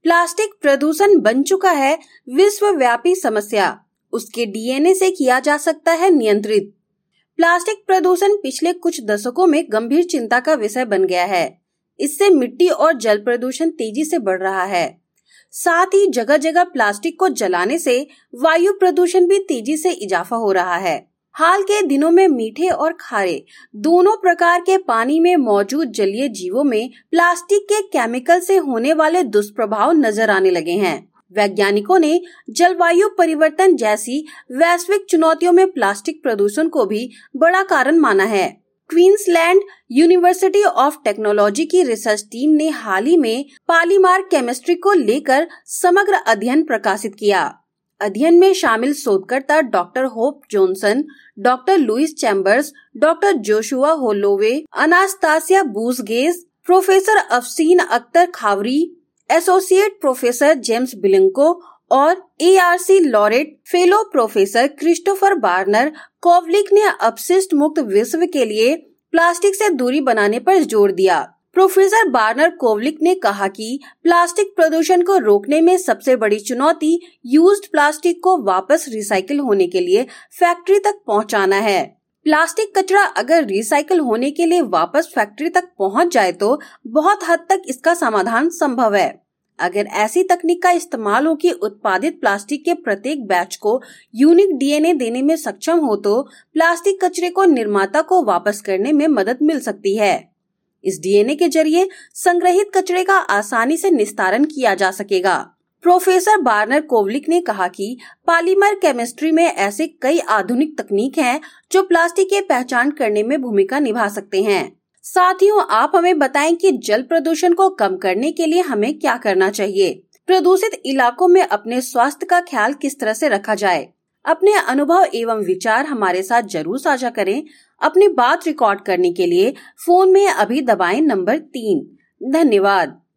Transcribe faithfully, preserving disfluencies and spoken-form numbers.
Plastic प्रदूषण बन चुका है विश्वव्यापी समस्या, उसके डीएनए से किया जा सकता है नियंत्रित। प्लास्टिक प्रदूषण पिछले कुछ दशकों में गंभीर चिंता का विषय बन गया है। इससे मिट्टी और जल प्रदूषण तेजी से बढ़ रहा है। साथ ही जगह जगह प्लास्टिक को जलाने से वायु प्रदूषण भी तेजी से इजाफा हो रहा है। हाल के दिनों में मीठे और खारे दोनों प्रकार के पानी में मौजूद जलीय जीवों में प्लास्टिक के केमिकल से होने वाले दुष्प्रभाव नजर आने लगे हैं। वैज्ञानिकों ने जलवायु परिवर्तन जैसी वैश्विक चुनौतियों में प्लास्टिक प्रदूषण को भी बड़ा कारण माना है। क्वींसलैंड यूनिवर्सिटी ऑफ टेक्नोलॉजी की रिसर्च टीम ने हाल ही में पॉलीमर केमिस्ट्री को लेकर समग्र अध्ययन प्रकाशित किया। अध्ययन में शामिल शोधकर्ता doctor Hope Johnson, doctor Louise Chambers, doctor Joshua Holloway, Anastasia Bousgas, professor Afshin Akhtar Khavari, associate professor James Blinco और ARC laureate fellow professor Christopher Barner Kowollik ने अपशिष्ट मुक्त विश्व के लिए प्लास्टिक से दूरी बनाने पर जोर दिया। प्रोफेसर बार्नर कोवलिक ने कहा कि प्लास्टिक प्रदूषण को रोकने में सबसे बड़ी चुनौती यूज्ड प्लास्टिक को वापस रिसाइकिल होने के लिए फैक्ट्री तक पहुंचाना है। प्लास्टिक कचरा अगर रिसाइकिल होने के लिए वापस फैक्ट्री तक पहुंच जाए तो बहुत हद तक इसका समाधान संभव है। अगर ऐसी तकनीक का इस्तेमाल हो कि उत्पादित प्लास्टिक के प्रत्येक बैच को यूनिक डीएनए देने में सक्षम हो तो प्लास्टिक कचरे को निर्माता को वापस करने में मदद मिल सकती है। इस डीएनए के जरिए संग्रहित कचरे का आसानी से निस्तारण किया जा सकेगा। प्रोफेसर बार्नर कोवलिक ने कहा कि पॉलीमर केमिस्ट्री में ऐसे कई आधुनिक तकनीक हैं जो प्लास्टिक की पहचान करने में भूमिका निभा सकते हैं। साथियों, आप हमें बताएं कि जल प्रदूषण को कम करने के लिए हमें क्या करना चाहिए। प्रदूषित इलाकों में अपने स्वास्थ्य का ख्याल किस तरह से रखा जाए। अपने अनुभव एवं विचार हमारे साथ जरूर साझा करें। अपनी बात रिकॉर्ड करने के लिए फोन में अभी दबाएं नंबर तीन। धन्यवाद।